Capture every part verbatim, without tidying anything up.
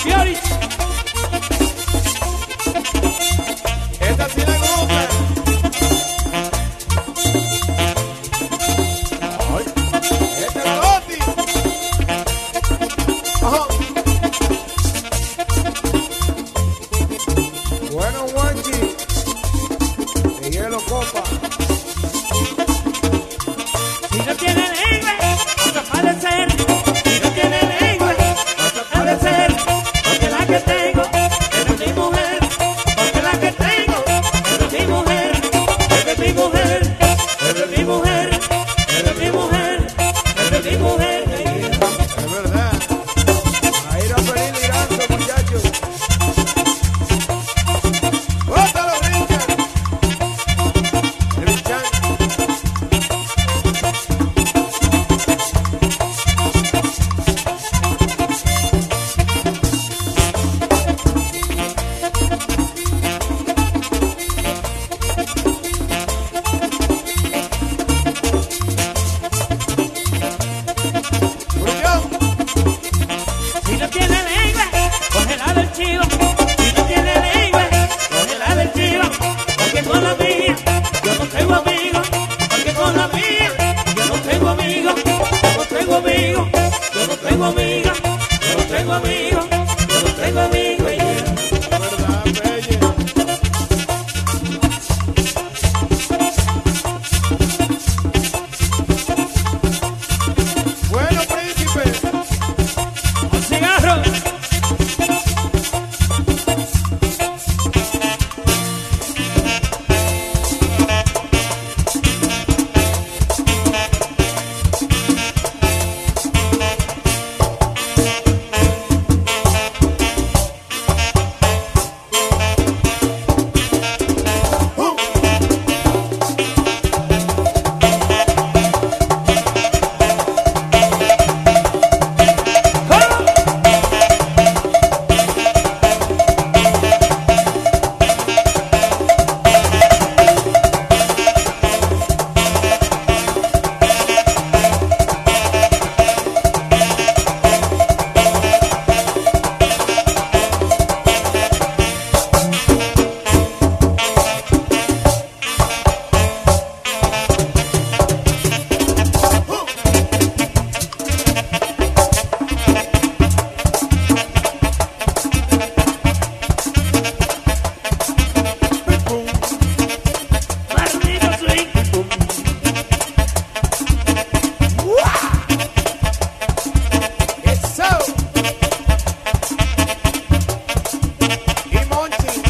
Ambiorix. Esta sí le gusta. Ay, este es la Oti. Ajá. Bueno, Juanchi. De hielo copa. Si no tiene lengua, vas a padecer. Si no tiene lengua, vas a padecer. Porque la que tengo es de mi mujer. Porque la que tengo es de mi mujer. Es de mi mujer. Es de mi mujer. Es de mi mujer. Es de mi mujer. Es verdad. A ir a pedir mirando, muchachos. ¡Bótalo, Richard! El Richard. Brullón. Si no tiene lengua, cógela del chivo. Si no tiene lengua, cógela del chivo. Porque con la mía yo no tengo amigos. Porque con la mía yo no tengo amigos. Yo no tengo amigos. Yo no tengo amigos. Yo no tengo amigos. Yo no tengo amigos. Es verdad, Pelle. Bueno, príncipe. Un cigarro. Maldito swing. Eso. Y Monchi.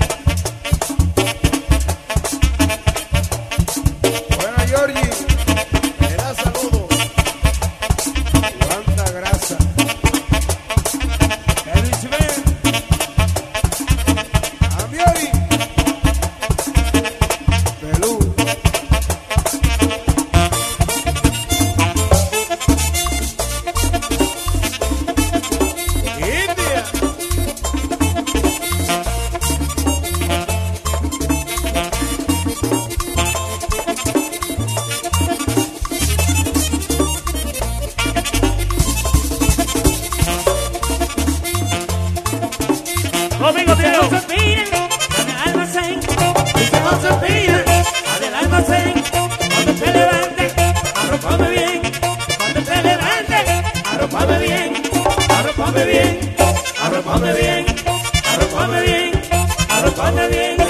Bueno, Georgie, le da saludos. Cuánta grasa. Elvis Ben. Ambiori. Pelú. India. Conmigo tiene Josefina, en el almacén. Dice Josefina, del almacén. Cuando te levantes, arrópame bien. Cuando te levantes, arrópame bien. Arrópame bien, arrópame bien, arrópame bien, arrópame bien.